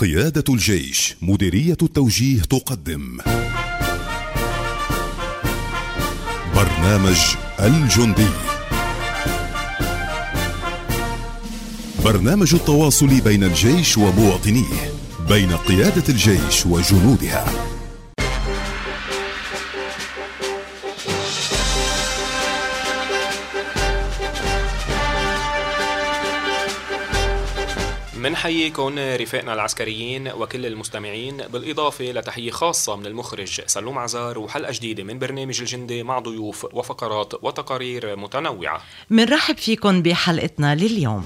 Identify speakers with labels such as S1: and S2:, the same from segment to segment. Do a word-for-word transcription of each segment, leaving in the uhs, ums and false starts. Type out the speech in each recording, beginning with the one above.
S1: قيادة الجيش مديرية التوجيه تقدم برنامج الجندي، برنامج التواصل بين الجيش ومواطنيه، بين قيادة الجيش وجنودها.
S2: منحييكم رفاقنا العسكريين وكل المستمعين، بالإضافة لتحية خاصة من المخرج سلوم عزار وحلقة جديدة من برنامج الجندي مع ضيوف وفقرات وتقارير متنوعة.
S3: منرحب فيكم بحلقتنا لليوم.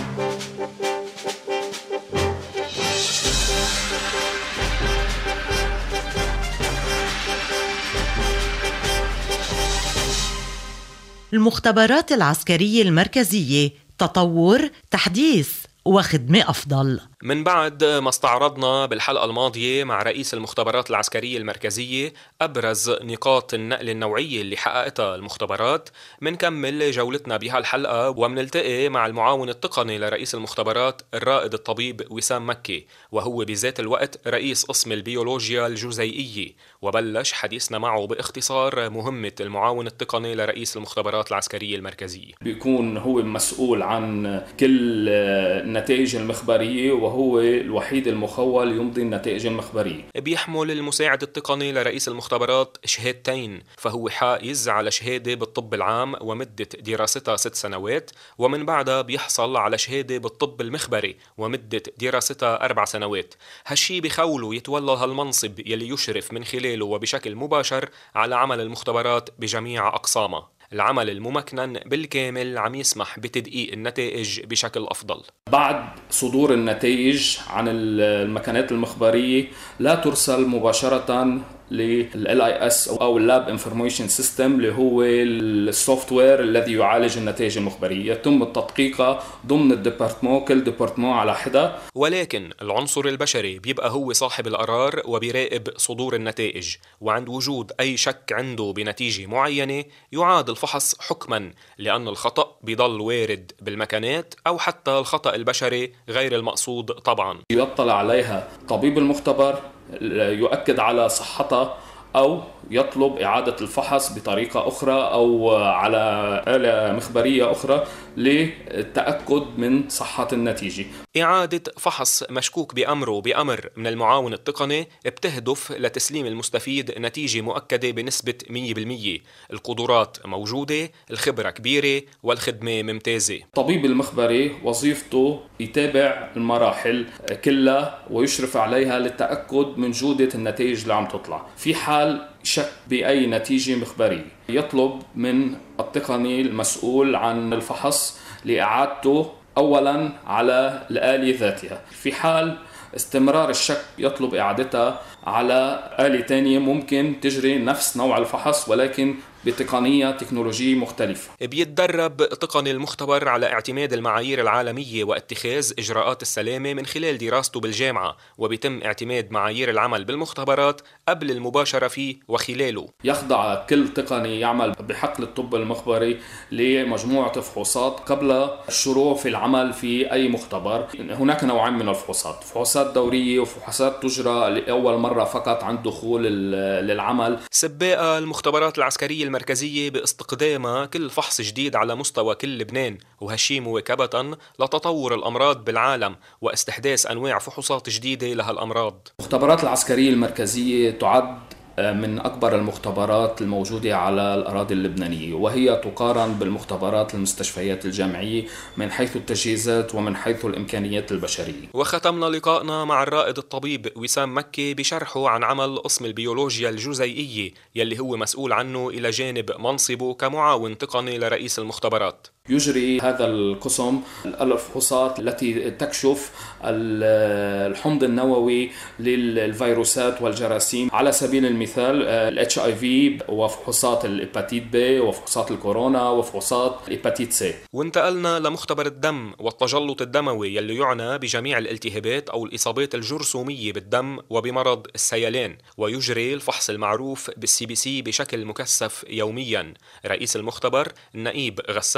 S3: المختبرات العسكرية المركزية، تطور، تحديث وخدمة أفضل.
S2: من بعد ما استعرضنا بالحلقة الماضية مع رئيس المختبرات العسكرية المركزية أبرز نقاط النقل النوعية اللي حققتها المختبرات، منكمل جولتنا بهالحلقة ومنلتقي مع المعاون التقني لرئيس المختبرات الرائد الطبيب وسام مكي، وهو بذات الوقت رئيس قسم البيولوجيا الجزيئية. وبلش حديثنا معه باختصار مهمة المعاون التقني لرئيس المختبرات العسكرية المركزية.
S4: بيكون هو مسؤول عن كل النتائج المخبرية، وهو الوحيد المخول يمضي النتائج المخبرية.
S2: بيحمل المساعد التقني لرئيس المختبرات شهادتين، فهو حائز على شهادة بالطب العام ومدة دراستها ست سنوات، ومن بعدها بيحصل على شهادة بالطب المخبري ومدة دراستها أربع سنوات. هالشي بخوله يتولى هالمنصب يلي يشرف من خلاله وبشكل مباشر على عمل المختبرات بجميع أقسامها. العمل الممكنن بالكامل عم يسمح بتدقيق النتائج بشكل أفضل.
S4: بعد صدور النتائج عن المكانات المخبرية لا ترسل مباشرة لل آي إس أو اللاب انفورميشن سيستم، اللي هو السوفت وير الذي يعالج النتائج المخبرية. يتم التدقيقها ضمن الديبارتمون، كل ديبارتمون على حدة.
S2: ولكن العنصر البشري بيبقى هو صاحب القرار وبيراقب صدور النتائج، وعند وجود أي شك عنده بنتيجة معينة يعاد الفحص حكما، لأن الخطأ بيضل وارد بالمكانات أو حتى الخطأ البشري غير المقصود طبعا.
S4: يطلع عليها طبيب المختبر، يؤكد على صحتها أو يطلب إعادة الفحص بطريقة أخرى أو على آلة مخبرية أخرى للتأكد من صحة النتيجة.
S2: إعادة فحص مشكوك بأمره بأمر من المعاون التقني بتهدف لتسليم المستفيد نتيجة مؤكدة بنسبة مية بالمية. القدرات موجودة، الخبرة كبيرة، والخدمة ممتازة.
S4: طبيب المخبري وظيفته يتابع المراحل كلها ويشرف عليها للتأكد من جودة النتائج اللي عم تطلع. في حال شك بأي نتيجة مخبرية يطلب من التقني المسؤول عن الفحص لإعادته أولا على الآلة ذاتها. في حال استمرار الشك يطلب إعادتها على آلة تانية ممكن تجري نفس نوع الفحص ولكن بتقنية تكنولوجية مختلفة.
S2: بيتدرب تقني المختبر على اعتماد المعايير العالمية واتخاذ إجراءات السلامة من خلال دراسته بالجامعة، وبيتم اعتماد معايير العمل بالمختبرات قبل المباشرة فيه وخلاله.
S4: يخضع كل تقني يعمل بحقل الطب المخبري لمجموعة فحوصات قبل الشروع في العمل في أي مختبر. هناك نوعين من الفحوصات، فحوصات دورية وفحوصات تجرى لأول مرة فقط عند دخول للعمل.
S2: سباقة المختبرات العسكرية المركزية باستقدامها كل فحص جديد على مستوى كل لبنان، وهالشي مواكبة لتطور الأمراض بالعالم واستحداث أنواع فحوصات جديدة لهالأمراض.
S4: المختبرات العسكرية المركزية تعد من أكبر المختبرات الموجودة على الأراضي اللبنانية، وهي تقارن بالمختبرات المستشفيات الجامعية من حيث التجهيزات ومن حيث الإمكانيات البشرية.
S2: وختمنا لقائنا مع الرائد الطبيب وسام مكي بشرحه عن عمل قسم البيولوجيا الجزيئية يلي هو مسؤول عنه إلى جانب منصبه كمعاون تقني لرئيس المختبرات.
S4: يجري هذا القسم الفحوصات التي تكشف الحمض النووي للفيروسات والجراثيم، على سبيل المثال ال إتش آي في وفحوصات الهيباتيت بي وفحوصات الكورونا وفحوصات الهيباتيت سي.
S2: وانتقلنا لمختبر الدم والتجلط الدموي يلي يعنى بجميع الالتهابات أو الإصابات الجرثومية بالدم وبمرض السيلان، ويجري الفحص المعروف بالسي بي سي بشكل مكثف يوميا. رئيس المختبر النائب غسان عبد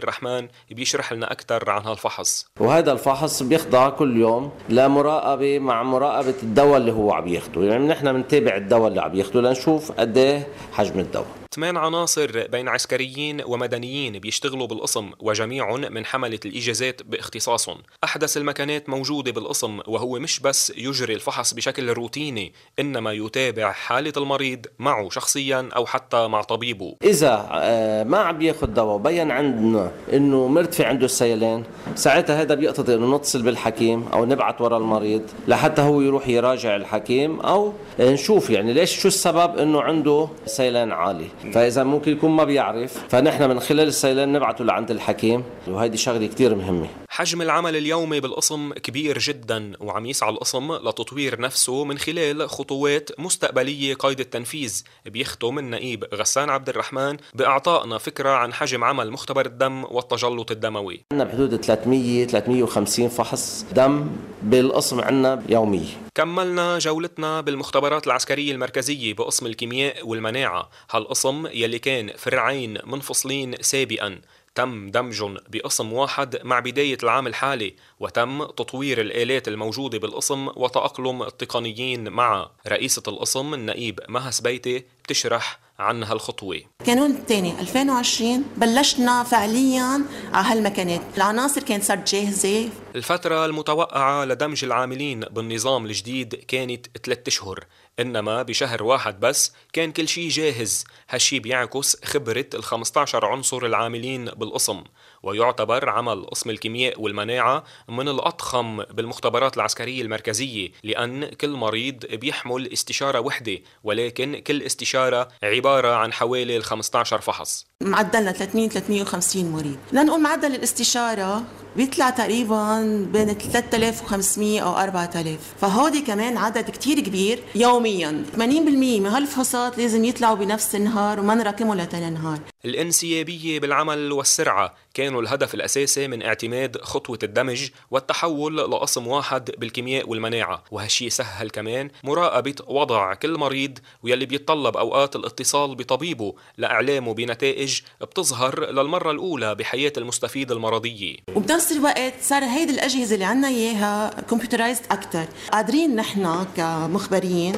S2: الرحمن بيشرح لنا أكثر عن هالفحص.
S5: وهذا الفحص بيخضع كل يوم لمراقبة مع مراقبة الدواء اللي هو عم ياخده، يعني نحن بنتابع الدواء اللي عم ياخده لنشوف قد ايه حجم الدواء.
S2: ثمان عناصر بين عسكريين ومدنيين بيشتغلوا بالقسم، وجميعهم من حملة الإجازات باختصاصهم. أحدث المكانات موجودة بالقسم، وهو مش بس يجري الفحص بشكل روتيني، إنما يتابع حالة المريض معه شخصيا أو حتى مع طبيبه.
S5: إذا ما عم ياخد دواء وبين عندنا إنه مرتفع عنده السيلان، ساعتها هذا بيقتضي إنه نتصل بالحكيم أو نبعت وراء المريض لحتى هو يروح يراجع الحكيم، أو نشوف يعني ليش شو السبب إنه عنده سيلان عالي. فإذا ممكن يكون ما بيعرف، فنحن من خلال السيلان نبعته لعند الحكيم، وهذه شغلة كتير مهمة.
S2: حجم العمل اليومي بالقسم كبير جدا، وعم يسعى القسم لتطوير نفسه من خلال خطوات مستقبلية قيد التنفيذ. بيختم النقيب غسان عبد الرحمن بإعطائنا فكرة عن حجم عمل مختبر الدم والتجلط الدموي.
S5: عندنا بحدود ثلاثمية ثلاثمية وخمسين فحص دم بالقسم عندنا يوميا.
S2: كملنا جولتنا بالمختبرات العسكرية المركزية بقسم الكيمياء والمناعة. هالقسم يلي كان فرعين منفصلين سابقا تم دمجهم بقسم واحد مع بداية العام الحالي، وتم تطوير الآلات الموجودة بالقسم وتأقلم التقنيين مع. رئيسة القسم النقيب مها سبيتي بتشرح عن هالخطوة.
S6: كانون الثاني ألفين وعشرين بلشنا فعليا على هالمكانات، العناصر كانت صارت جاهزة.
S2: الفترة المتوقعة لدمج العاملين بالنظام الجديد كانت ثلاثة أشهر، إنما بشهر واحد بس كان كل شيء جاهز. هالشي بيعكس خبرة ال خمسة عشر عنصر العاملين بالقسم، ويعتبر عمل قسم الكيمياء والمناعة من الأضخم بالمختبرات العسكرية المركزية، لأن كل مريض بيحمل استشارة وحدة، ولكن كل استشارة عبارة عن حوالي خمسة عشر فحص.
S6: معدلنا ثلاثمية ثلاثمية وخمسين مريض، لنقول معدل الاستشارة بيطلع تقريبا بين ثلاثة آلاف وخمسمية أو أربعة آلاف، فهودي كمان عدد كتير كبير يوميا. ثمانين بالمية من هالفحوصات لازم يطلعوا بنفس النهار وما نراكموا لتاني نهار.
S2: الانسيابية بالعمل والسرعة كانوا الهدف الأساسي من اعتماد خطوة الدمج والتحول لقسم واحد بالكيمياء والمناعة، وهالشي سهل كمان مراقبة وضع كل مريض، ويلي بيتطلب أوقات الاتصال بطبيبه لإعلامه بنتائج بتظهر للمرة الأولى بحياة المستفيد المرضية.
S6: وبنفس الوقت صار هيدي الأجهزة اللي عنا إياها كمبيوترايزد أكتر، قادرين نحن كمخبرين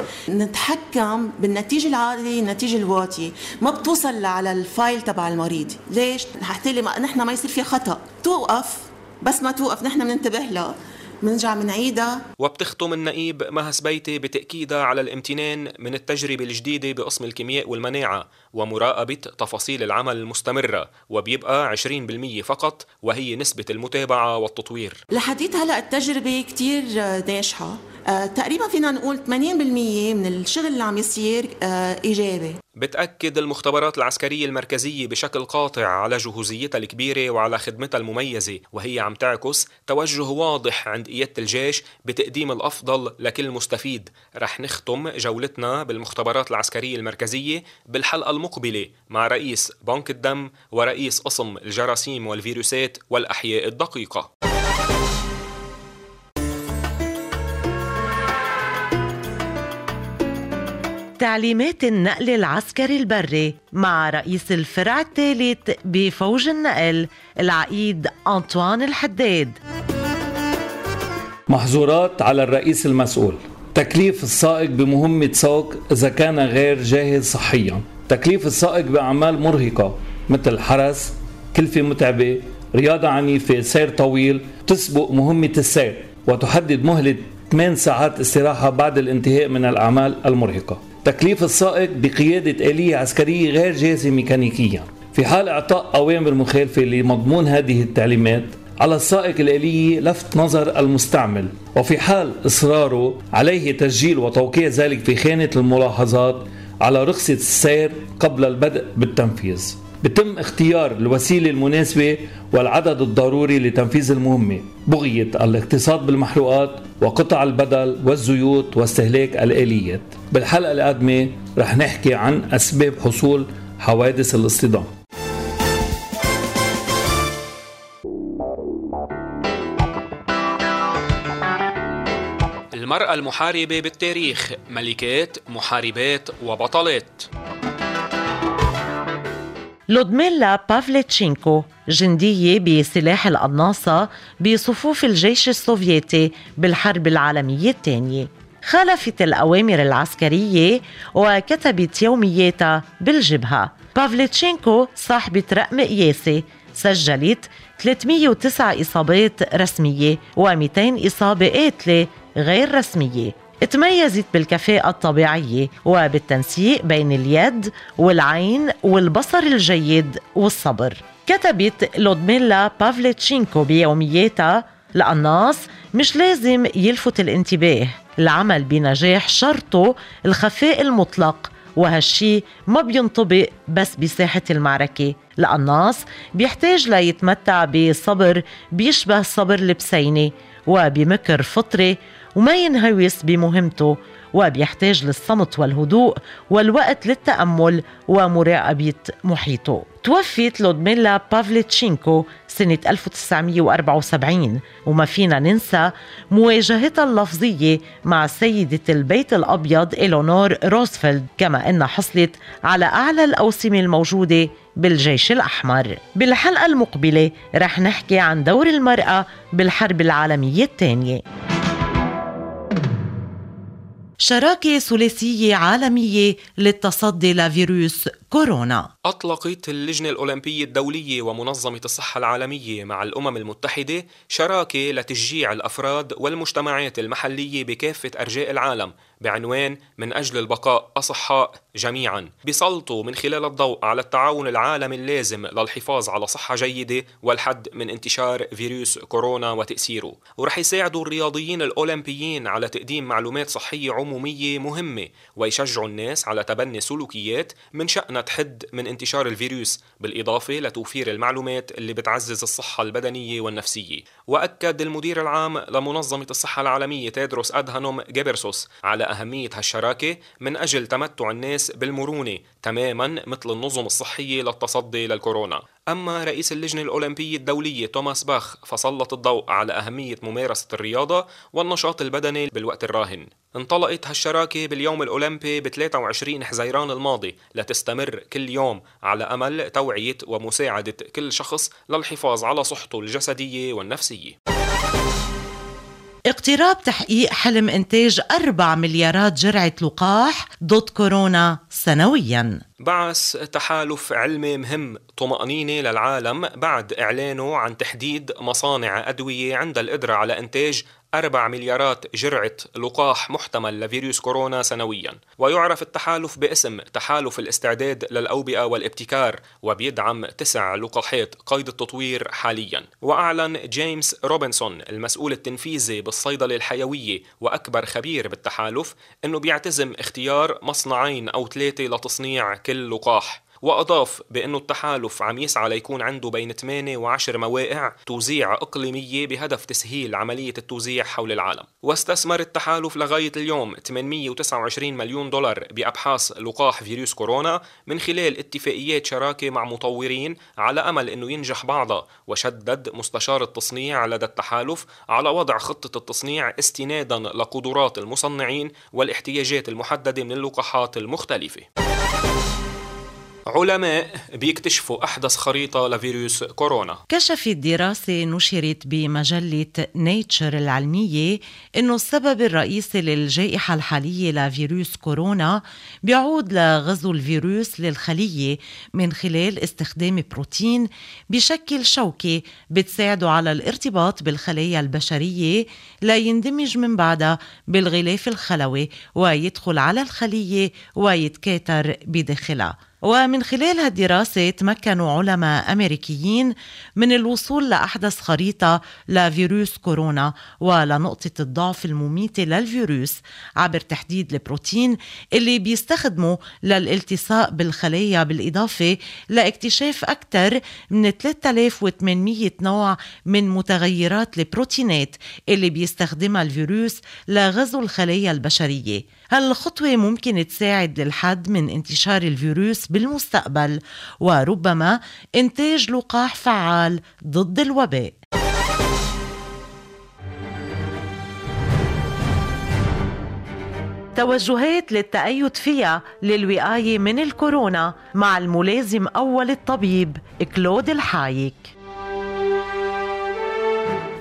S6: نتحكم بالنتيجة العالية النتيجة الواطية، ما بتوصل على الفايل تبع المريض. ليش؟ حتى نحن ما يصير في خطأ، توقف بس ما توقف نحن بننتبه لها، منرجع منعيدها.
S2: وبتختم النقيب مها سبيتي بتأكيدها على الامتنان من التجربة الجديدة بقسم الكيمياء والمناعة ومراقبة تفاصيل العمل المستمرة، وبيبقى عشرين بالمية فقط وهي نسبة المتابعة والتطوير.
S6: لحديت هلأ التجربة كتير ناجحة، آه، تقريبا فينا نقول ثمانين بالمية من الشغل اللي عم يصير آه، إيجابي.
S2: بتأكد المختبرات العسكرية المركزية بشكل قاطع على جهوزيتها الكبيرة وعلى خدمتها المميزة، وهي عم تعكس توجه واضح عند قيادة الجيش بتقديم الأفضل لكل مستفيد. رح نختم جولتنا بالمختبرات العسكرية المركزية بالحلقة المقبلة مع رئيس بنك الدم ورئيس قسم الجراثيم والفيروسات والأحياء الدقيقة.
S3: تعليمات النقل العسكري البري مع رئيس الفرع الثالث بفوج النقل العقيد أنطوان الحداد.
S7: محظورات على الرئيس المسؤول: تكليف السائق بمهمة سوق إذا كان غير جاهز صحيا، تكليف السائق بأعمال مرهقة مثل حرس، كلفة متعبة، رياضة عنيفة، سير طويل تسبق مهمة السير، وتحدد مهلة ثمان ساعات استراحة بعد الانتهاء من الأعمال المرهقة. تكليف السائق بقيادة آلية عسكرية غير جاهزة ميكانيكيا. في حال إعطاء أوامر مخالفة لمضمون هذه التعليمات، على السائق الآلية لفت نظر المستعمل، وفي حال إصراره عليه تسجيل وتوقيع ذلك في خانة الملاحظات على رخصة السير قبل البدء بالتنفيذ. بتم اختيار الوسيلة المناسبة والعدد الضروري لتنفيذ المهمة بغية الاقتصاد بالمحروقات وقطع البدل والزيوت واستهلاك الآليات. بالحلقة القادمة رح نحكي عن أسباب حصول حوادث الاصطدام.
S2: المرأة المحاربة بالتاريخ: ملكات، محاربات وبطلات.
S3: لودميلا بافلتشينكو جندية بسلاح القناصة بصفوف الجيش السوفيتي بالحرب العالمية الثانية. خالفت الأوامر العسكرية وكتبت يومياتها بالجبهة. بافليتشينكو صاحبة رقم قياسي سجلت ثلاثمئة وتسعة إصابات رسمية ومئتين إصابة قاتلة غير رسمية. تميزت بالكفاءة الطبيعية وبالتنسيق بين اليد والعين والبصر الجيد والصبر. كتبت لودميلا بافليتشينكو بيومياتها: القناص مش لازم يلفت الانتباه، العمل بنجاح شرطه الخفاء المطلق، وهالشي ما بينطبق بس بساحة المعركة. القناص بيحتاج ليتمتع بصبر بيشبه صبر البسينة وبمكر فطري وما ينهوس بمهمته، وبيحتاج للصمت والهدوء والوقت للتأمل ومراقبة محيطه. توفيت لودميلا بافليتشينكو سنة ألف وتسعمئة وأربعة وسبعين، وما فينا ننسى مواجهتها اللفظية مع سيدة البيت الأبيض إلينور روزفلت، كما أنها حصلت على أعلى الأوسمة الموجودة بالجيش الأحمر. بالحلقة المقبلة رح نحكي عن دور المرأة بالحرب العالمية الثانية. شراكة ثلاثية عالمية للتصدي لفيروس كورونا.
S2: أطلقت اللجنة الأولمبية الدولية ومنظمة الصحة العالمية مع الأمم المتحدة شراكة لتشجيع الأفراد والمجتمعات المحلية بكافة أرجاء العالم بعنوان من أجل البقاء أصحاء جميعا، بيسلطوا من خلال الضوء على التعاون العالمي اللازم للحفاظ على صحة جيدة والحد من انتشار فيروس كورونا وتأثيره. ورح يساعدوا الرياضيين الأولمبيين على تقديم معلومات صحية عمومية مهمة، ويشجعوا الناس على تبني سلوكيات من شأنها تحد من انتشار الفيروس، بالإضافة لتوفير المعلومات اللي بتعزز الصحة البدنية والنفسية. وأكد المدير العام لمنظمة الصحة العالمية تيدروس أدهانوم غيبرسوس على أهمية هالشراكة من أجل تمتع الناس بالمرونة تماما مثل النظم الصحية للتصدي للكورونا. أما رئيس اللجنة الأولمبية الدولية توماس باخ فسلط الضوء على أهمية ممارسة الرياضة والنشاط البدني بالوقت الراهن. انطلقت هالشراكة باليوم الأولمبي ب ثلاثة وعشرين حزيران الماضي لتستمر كل يوم على أمل توعية ومساعدة كل شخص للحفاظ على صحته الجسدية والنفسية.
S3: اقتراب تحقيق حلم إنتاج أربع مليارات جرعة لقاح ضد كورونا سنوياً.
S2: بعث تحالف علمي مهم طمأنينة للعالم بعد إعلانه عن تحديد مصانع أدوية عند القدرة على إنتاج أربع مليارات جرعة لقاح محتمل لفيروس كورونا سنويا. ويعرف التحالف باسم تحالف الاستعداد للأوبئة والابتكار، وبيدعم تسع لقاحات قيد التطوير حاليا. وأعلن جيمس روبنسون المسؤول التنفيذي بالصيدلة الحيوية وأكبر خبير بالتحالف أنه بيعتزم اختيار مصنعين أو ثلاثة لتصنيع كل لقاح. وأضاف بأنه التحالف عم يسعى ليكون عنده بين ثمانية وعشر مواقع توزيع إقليمية بهدف تسهيل عملية التوزيع حول العالم. واستثمر التحالف لغاية اليوم ثمانمئة وتسعة وعشرين مليون دولار بأبحاث لقاح فيروس كورونا من خلال اتفاقيات شراكة مع مطورين على أمل أنه ينجح بعضها. وشدد مستشار التصنيع لدى التحالف على وضع خطة التصنيع استنادا لقدرات المصنعين والاحتياجات المحددة من اللقاحات المختلفة. علماء بيكتشفوا أحدث خريطة لفيروس كورونا.
S3: كشفت دراسة نشرت بمجلة نيتشر العلمية إنه السبب الرئيسي للجائحة الحالية لفيروس كورونا بيعود لغزو الفيروس للخلية من خلال استخدام بروتين بشكل شوكي بتساعده على الارتباط بالخلايا البشرية ليندمج من بعدها بالغلاف الخلوي ويدخل على الخلية ويتكاثر بداخلها. ومن خلال هالدراسة تمكنوا علماء أمريكيين من الوصول لأحدث خريطة لفيروس كورونا ولنقطة الضعف المميتة للفيروس عبر تحديد البروتين اللي بيستخدموا للالتصاق بالخلايا، بالإضافة لاكتشاف أكثر من ثلاثة آلاف وثمانمئة نوع من متغيرات البروتينات اللي بيستخدمها الفيروس لغزو الخلايا البشرية. هالخطوة ممكن تساعد للحد من انتشار الفيروس بالمستقبل وربما إنتاج لقاح فعال ضد الوباء. توجهات للتأيد فيها للوقاية من الكورونا مع الملازم أول الطبيب كلود الحايك.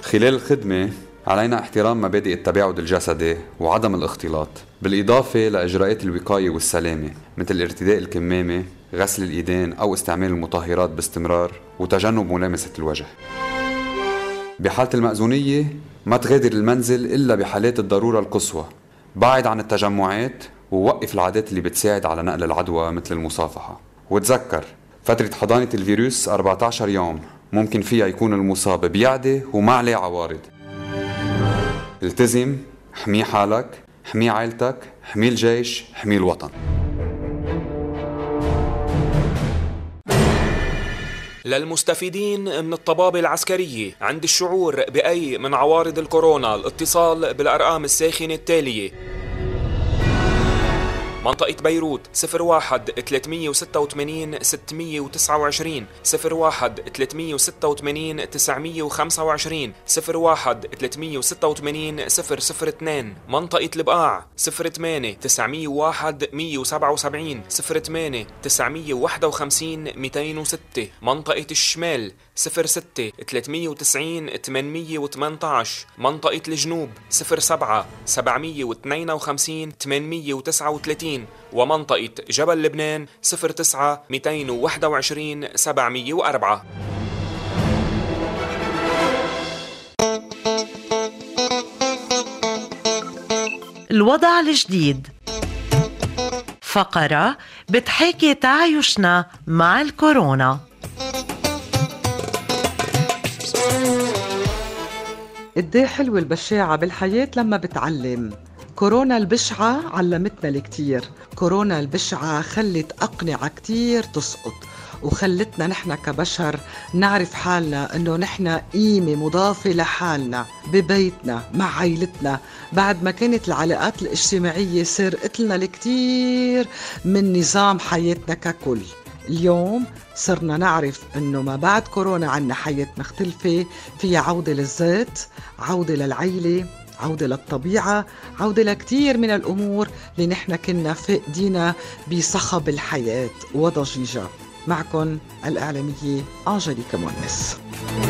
S8: خلال الخدمة علينا احترام مبادئ التباعد الجسدي وعدم الاختلاط، بالإضافة لإجراءات الوقاية والسلامة مثل الارتداء الكمامة، غسل الإيدين أو استعمال المطهرات باستمرار، وتجنب ملامسة الوجه. بحالة المأذونية ما تغادر المنزل إلا بحالات الضرورة القصوى، بعد عن التجمعات ووقف العادات اللي بتساعد على نقل العدوى مثل المصافحة. وتذكر فترة حضانة الفيروس أربعة عشر يوم ممكن فيها يكون المصاب بيعدي وما عليه عوارض. التزم، حمي حالك، حمي عائلتك، حمي الجيش، حمي الوطن.
S2: للمستفيدين من الطبابة العسكرية عند الشعور بأي من عوارض الكورونا الاتصال بالأرقام الساخنة التالية: منطقة بيروت صفر واحد ثلاثمية وستة وثمانين ستمية وتسعة وعشرين، صفر واحد ثلاثمية وستة وثمانين تسعمية وخمسة وعشرين، صفر واحد ثلاثمية وستة وثمانين صفر صفر اثنين. منطقة البقاع صفر ثمانية تسعمية وواحد مية وسبعة وسبعين، صفر ثمانية تسعمية وواحد وخمسين مئتين وستة. منطقة الشمال صفر ستة ثلاثمية وتسعين ثمانمية وثمانية عشر. منطقة الجنوب صفر سبعة سبعمية واثنين وخمسين ثمانمية وتسعة وثلاثين. ومنطقة جبل لبنان صفر تسعة مئتين وواحد وعشرين سبعمية وأربعة.
S3: الوضع الجديد، فقرة بتحاكي تعايشنا مع الكورونا.
S9: قديه حلوة البشاعة بالحياة لما بتعلم. كورونا البشعة علمتنا الكتير. كورونا البشعة خلت أقنعة كتير تسقط، وخلتنا نحن كبشر نعرف حالنا انه نحن قيمة مضافة لحالنا ببيتنا مع عائلتنا، بعد ما كانت العلاقات الاجتماعية سرقت لنا الكتير من نظام حياتنا ككل. اليوم صرنا نعرف انه ما بعد كورونا عنا حياة مختلفة، فيها عودة للذات، عودة للعيلة، عودة للطبيعة، عودة لكتير من الأمور اللي نحن كنا فاقدينا بصخب الحياة وضجيجها. معكم الإعلامية أنجليك مونس.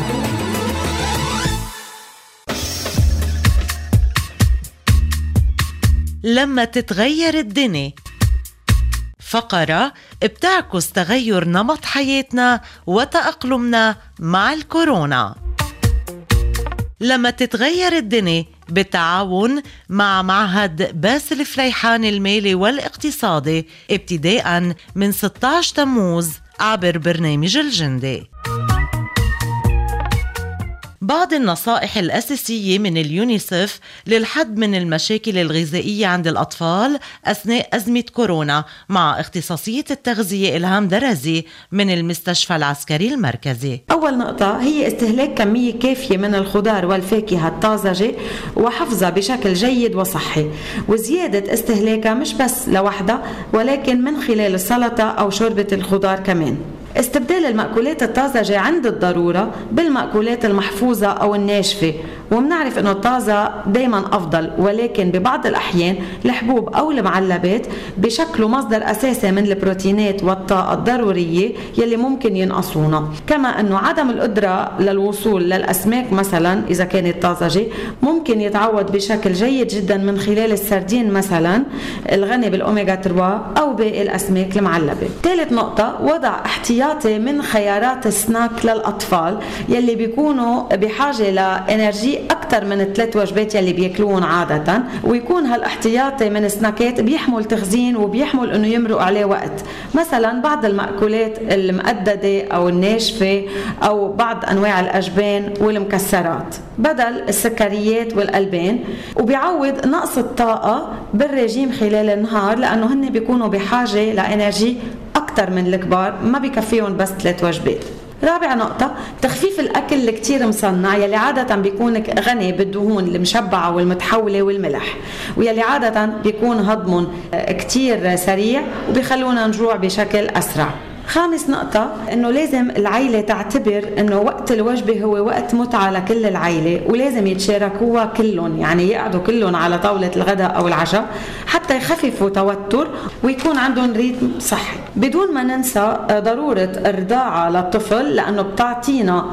S3: لما تتغير الدنيا، فقرة بتعكس تغير نمط حياتنا وتأقلمنا مع الكورونا. لما تتغير الدنيا بالتعاون مع معهد باسل فليحان المالي والاقتصادي ابتداء من ستة عشر تموز عبر برنامج الجندي. بعض النصائح الأساسية من اليونيسف للحد من المشاكل الغذائية عند الأطفال أثناء أزمة كورونا، مع اختصاصية التغذية إلهام درزي من المستشفى العسكري المركزي.
S10: أول نقطة هي استهلاك كمية كافية من الخضار والفاكهة الطازجة وحفظها بشكل جيد وصحي، وزيادة استهلاكها مش بس لوحدها ولكن من خلال السلطة أو شوربة الخضار كمان. استبدال المأكولات الطازجة عند الضرورة بالمأكولات المحفوظة أو الناشفة، ومنعرف أنه الطازة دايما أفضل، ولكن ببعض الأحيان الحبوب أو المعلبات بشكله مصدر أساسي من البروتينات والطاقة الضرورية يلي ممكن ينقصونا. كما أنه عدم القدرة للوصول للأسماك مثلا إذا كانت طازجة ممكن يتعوض بشكل جيد جدا من خلال السردين مثلا الغني بالأوميغا ثلاثة أو باقي الأسماك المعلبة. ثالث نقطة، وضع احتياطي من خيارات السناك للأطفال يلي بيكونوا بحاجة لإنرجي أكثر من الثلاث وجبات يلي بياكلون عادة، ويكون هالاحتياطي من السناكات بيحمل تخزين وبيحمل إنه يمرق عليه وقت، مثلا بعض المأكولات المقددة أو الناشفة أو بعض أنواع الأجبان والمكسرات بدل السكريات والألبان، وبيعوض نقص الطاقة بالرجيم خلال النهار لأنه هن بيكونوا بحاجة لإنرجي أكثر من الكبار ما بيكفيهم بس ثلاث وجبات. رابع نقطة، تخفيف الأكل الكتير مصنع يلي عادة بيكون غني بالدهون المشبعة والمتحولة والملح، ويلي عادة بيكون هضمهم كتير سريع وبيخلونا نجوع بشكل أسرع. خامس نقطة، انه لازم العائلة تعتبر انه وقت الوجبة هو وقت متعة لكل العائلة، ولازم يتشاركوها كلهم، يعني يقعدوا كلهم على طاولة الغداء او العشاء حتى يخففوا توتر ويكون عندهم ريتم صحي. بدون ما ننسى ضرورة الرضاعة للطفل لانه بتعطينا اكثر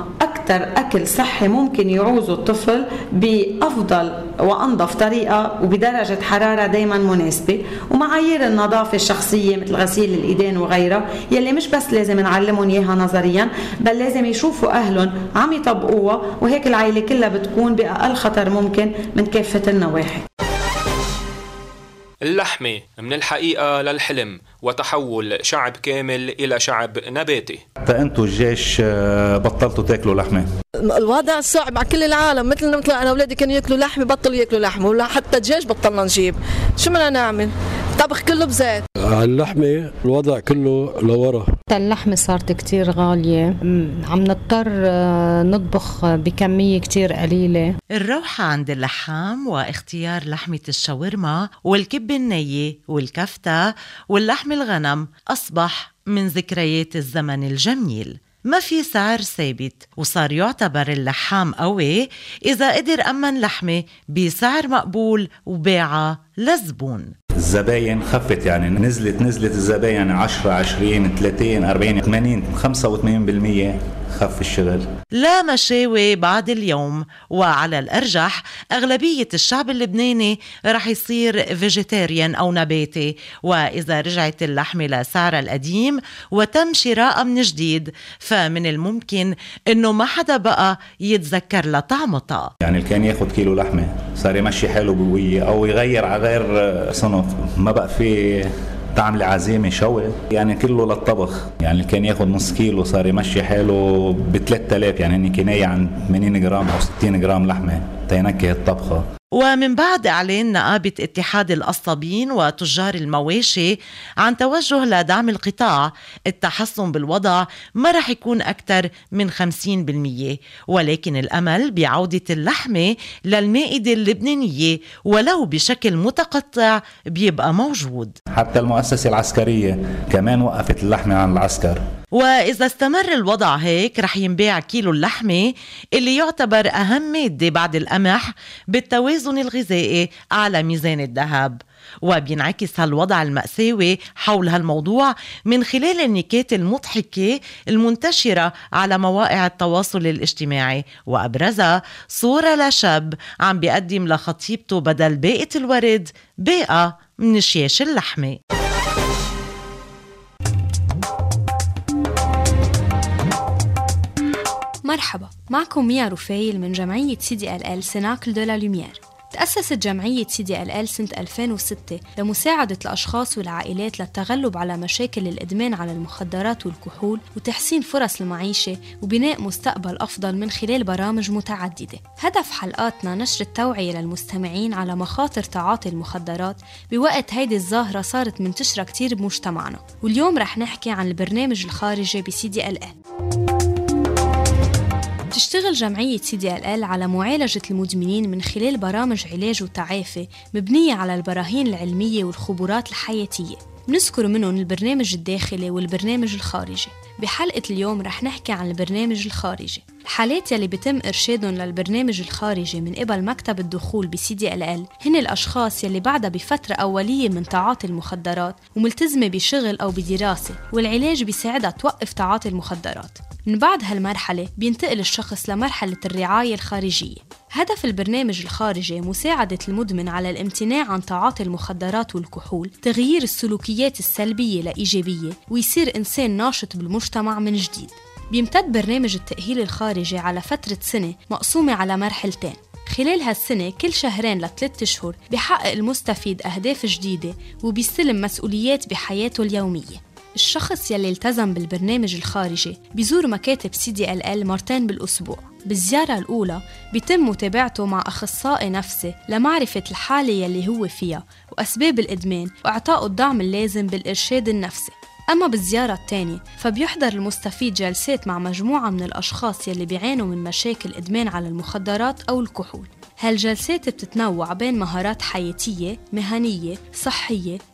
S10: أكثر أكل صحي ممكن يعوزه الطفل بأفضل وأنظف طريقة وبدرجة حرارة دايما مناسبة، ومعايير النظافة الشخصية مثل غسيل الإيدين وغيرها يلي مش بس لازم نعلمهم إياها نظريا، بل لازم يشوفوا أهلهم عم يطبقوها، وهيك العائلة كلها بتكون بأقل خطر ممكن من كافة النواحي.
S2: اللحمة من الحقيقة للحلم وتحول شعب كامل إلى شعب نباتي.
S11: فأنتوا الجيش بطلتوا تاكلوا لحمة؟
S12: الوضع صعب على كل العالم، مثل مثل أنا أولادي كانوا ياكلوا لحمة بطلوا ياكلوا لحمة، ولا حتى الجيش بطلنا نجيب. شو بدنا نعمل؟ طبخ كله بزيت.
S13: اللحمة الوضع كله لورا.
S14: اللحمة صارت كتير غالية، عم نضطر نطبخ بكمية كتير قليلة.
S3: الروحة عند اللحام واختيار لحمة الشاورما والكب النية والكفتة واللحم الغنم أصبح من ذكريات الزمن الجميل. ما في سعر ثابت، وصار يعتبر اللحام قوي إذا قدر أمن لحمة بسعر مقبول وباعها للزبون.
S11: الزباين خفت، يعني نزلت نزلت الزباين عشرة عشرين ثلاثين أربعين ثمانين خمسة وثمانين بالمية خف الشغل.
S3: لا مشاوي بعد اليوم، وعلى الأرجح أغلبية الشعب اللبناني رح يصير فيجيتيريان أو نباتي، وإذا رجعت اللحمة لسعرها القديم وتم شراءها من جديد فمن الممكن إنه ما حدا بقى يتذكر لطعمتها.
S11: يعني اللي كان ياخد كيلو لحمة صار يمشي حاله بقوية أو يغير على غير صنف، ما بقى في طعم العزيمة شوي، يعني كله للطبخ. يعني اللي كان ياخد نص كيلو صار يمشي حاله ب ثلاثة آلاف، يعني اني كناية عن ثمانين جرام أو ستين جرام لحمة تينكه الطبخة.
S3: ومن بعد إعلان نقابة اتحاد القصابين وتجار المواشي عن توجه لدعم القطاع، التحسن بالوضع ما رح يكون أكثر من خمسين بالمية، ولكن الأمل بعودة اللحمة للمائدة اللبنانية ولو بشكل متقطع بيبقى موجود.
S11: حتى المؤسسة العسكرية كمان وقفت اللحمة عن العسكر.
S3: وإذا استمر الوضع هيك رح ينباع كيلو اللحمة اللي يعتبر أهم مادة بعد القمح بالتوازن الغذائي على ميزان الذهب. وبينعكس هالوضع المأساوي حول هالموضوع من خلال النكات المضحكة المنتشرة على مواقع التواصل الاجتماعي، وأبرزها صورة لشاب عم بيقدم لخطيبته بدل باقة الورد باقة من شياش اللحمة.
S15: مرحبا، معكم ميا رفايل من جمعية سي دي إل إل سيناكل دو لا لوميير. تأسست جمعية سي دي إل إل سنة ألفين وستة لمساعدة الأشخاص والعائلات للتغلب على مشاكل الإدمان على المخدرات والكحول وتحسين فرص المعيشة وبناء مستقبل أفضل من خلال برامج متعددة. هدف حلقاتنا نشر التوعية للمستمعين على مخاطر تعاطي المخدرات بوقت هيدي الظاهرة صارت منتشرة كتير بمجتمعنا، واليوم رح نحكي عن البرنامج الخارجي بسي دي إل إل. تشتغل جمعية سي دي إل إل على معالجة المدمنين من خلال برامج علاج وتعافي مبنية على البراهين العلمية والخبرات الحياتية. بنذكر منهم البرنامج الداخلي والبرنامج الخارجي. بحلقة اليوم رح نحكي عن البرنامج الخارجي. الحالات يلي بتم إرشادهم للبرنامج الخارجي من قبل مكتب الدخول بسي دي إل إل هن الأشخاص يلي بعدها بفترة أولية من تعاطي المخدرات وملتزمة بشغل أو بدراسة، والعلاج بيساعدها توقف تعاطي المخدرات. من بعد هالمرحلة بينتقل الشخص لمرحلة الرعاية الخارجية. هدف البرنامج الخارجي مساعدة المدمن على الامتناع عن تعاطي المخدرات والكحول، تغيير السلوكيات السلبية لإيجابية، ويصير إنسان ناشط بالمجتمع من جديد. بيمتد برنامج التأهيل الخارجي على فترة سنة مقسومة على مرحلتين. خلال هالسنة كل شهرين لثلاث أشهر بيحقق المستفيد أهداف جديدة وبيستلم مسؤوليات بحياته اليومية. الشخص يلي التزم بالبرنامج الخارجي بيزور مكاتب سي دي إل إل مرتين بالأسبوع. بالزيارة الأولى بيتم متابعته مع أخصائي نفسي لمعرفة الحالة يلي هو فيها وأسباب الإدمان وإعطائه الدعم اللازم بالإرشاد النفسي. أما بالزيارة الثانية فبيحضر المستفيد جلسات مع مجموعة من الأشخاص يلي بيعانوا من مشاكل إدمان على المخدرات أو الكحول. هالجلسات بتتنوع بين مهارات حياتية، مهنية، صحية،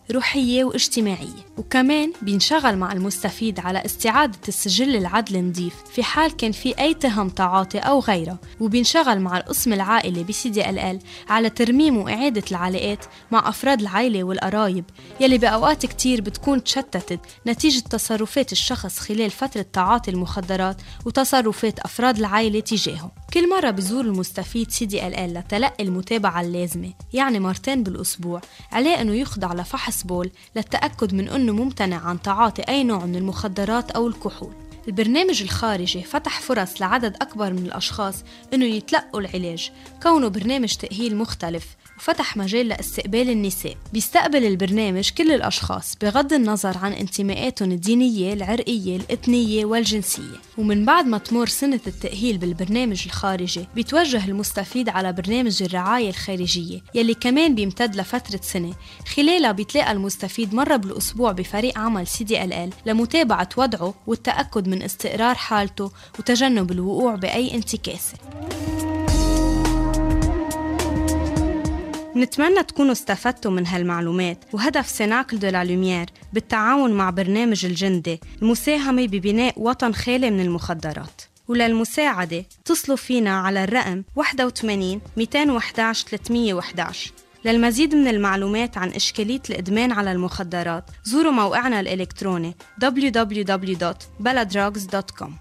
S15: روحية واجتماعية. وكمان بينشغل مع المستفيد على استعادة السجل العدل نظيف في حال كان في أي تهم تعاطي أو غيره، وبينشغل مع القسم العائلي بي سي دي إل إل على ترميم وإعادة العلاقات مع أفراد العائلة والقرايب يلي بأوقات كتير بتكون تشتتت نتيجة تصرفات الشخص خلال فترة تعاطي المخدرات وتصرفات أفراد العائلة تجاهه. كل مرة بزور المستفيد سي دي إل إل لتلقي المتابعة اللازمة، يعني مرتين بالأسبوع، عليه أنه يخضع لفحص بول للتأكد من أنه ممتنع عن تعاطي أي نوع من المخدرات أو الكحول. البرنامج الخارجي فتح فرص لعدد أكبر من الأشخاص أنه يتلقوا العلاج، كونه برنامج تأهيل مختلف، وفتح مجال لاستقبال النساء. بيستقبل البرنامج كل الأشخاص بغض النظر عن انتماءاتهم الدينية، العرقية، الإثنية والجنسية. ومن بعد ما تمر سنة التأهيل بالبرنامج الخارجي بيتوجه المستفيد على برنامج الرعاية الخارجية يلي كمان بيمتد لفترة سنة، خلالها بيتلاقى المستفيد مرة بالأسبوع بفريق عمل سي دي إل إل لمتابعة وضعه والتأكد من استقرار حالته وتجنب الوقوع بأي انتكاسة. نتمنى تكونوا استفدتوا من هالمعلومات، وهدف سيناكل دو لا لوميير بالتعاون مع برنامج الجندي المساهمة ببناء وطن خالي من المخدرات. وللمساعدة اتصلوا فينا على الرقم واحد ثمانين مئتين وإحدى عشر ثلاثمئة وإحدى عشر. للمزيد من المعلومات عن إشكالية الإدمان على المخدرات زوروا موقعنا الإلكتروني دبليو دبليو دبليو دوت بلا دراغز دوت كوم.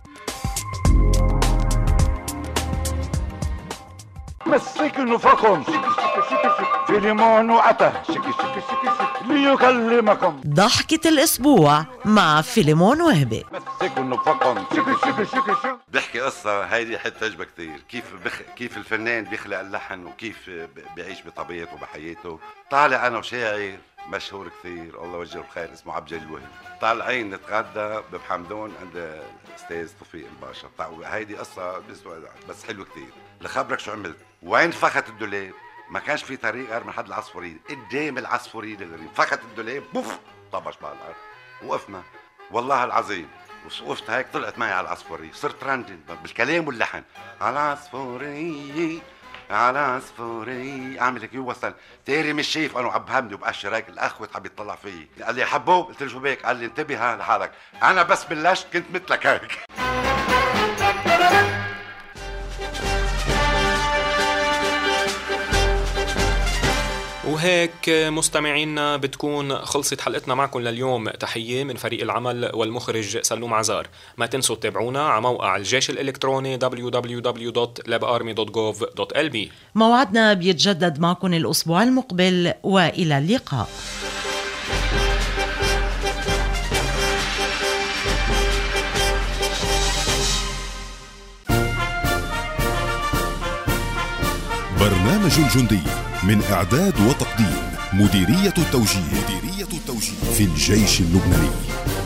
S16: مسك نفقهم في ليمون وعطا ليكلمكم.
S3: ضحكة الأسبوع مع فيليمون وهبي.
S16: مسك نفقهم.
S17: بحكي قصة هيدي حتى تعجبك كثير، كيف بخ... كيف الفنان بيخلق اللحن وكيف بيعيش بطبيعته وبحياته. طالع أنا وشاعر مشهور كثير الله وجهه الخير اسمه عبد الجليل الوهبي، طالعين نتغدى بحمدون عند استاذ توفيق الباشا. هيدي قصة بس حلوة كثير. لخبرك شو عملت، وين فخت الدولاب، ما كانش في طريق غير من حد العصفورية، قدام العصفورية الغريب فخت الدولاب بوف طبش بالارض. وقفنا والله العظيم، وقفت هيك طلعت معي على العصفورية، صرت راندن بالكلام واللحن على العصفورية على عصفورية، اعمل هيك وصل تيري مش شايف انا عم بهمني وبأشر هيك الاخ حب يطلع فيي، قال لي حبوب، قلت له شو بيك؟ قال لي انتبه لحالك، انا بس بلشت كنت مثلك هيك.
S2: وهيك مستمعينا بتكون خلصت حلقتنا معكم لليوم. تحية من فريق العمل والمخرج سلوم عزار. ما تنسوا تتابعونا على موقع الجيش الإلكتروني دبليو دبليو دبليو دوت لاب آرمي دوت جوف دوت إل بي.
S3: موعدنا بيتجدد معكم الأسبوع المقبل، وإلى اللقاء.
S1: برنامج الجندي من إعداد وتقديم مديرية التوجيه مديرية التوجيه في الجيش اللبناني.